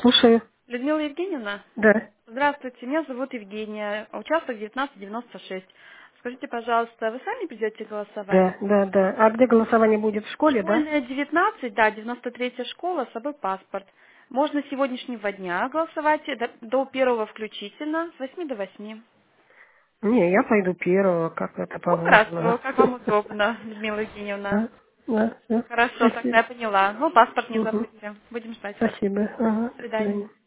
Слушаю. Людмила Евгеньевна? Да, Здравствуйте, меня зовут Евгения, участок 1996. Скажите, пожалуйста, вы сами придете голосовать? да. А где голосование будет? В школе, да? Школьная 19, да, 93-я школа, с собой паспорт. Можно с сегодняшнего дня голосовать до первого включительно, с 8 до 8. Не, я пойду первого, как это Ну, положено. хорошо, как вам удобно, Людмила Евгеньевна. Да, Хорошо, тогда спасибо. я поняла. Ну, паспорт не Мгм. забудьте. Будем ждать вас. Спасибо. Ага, До до свидания. свидания.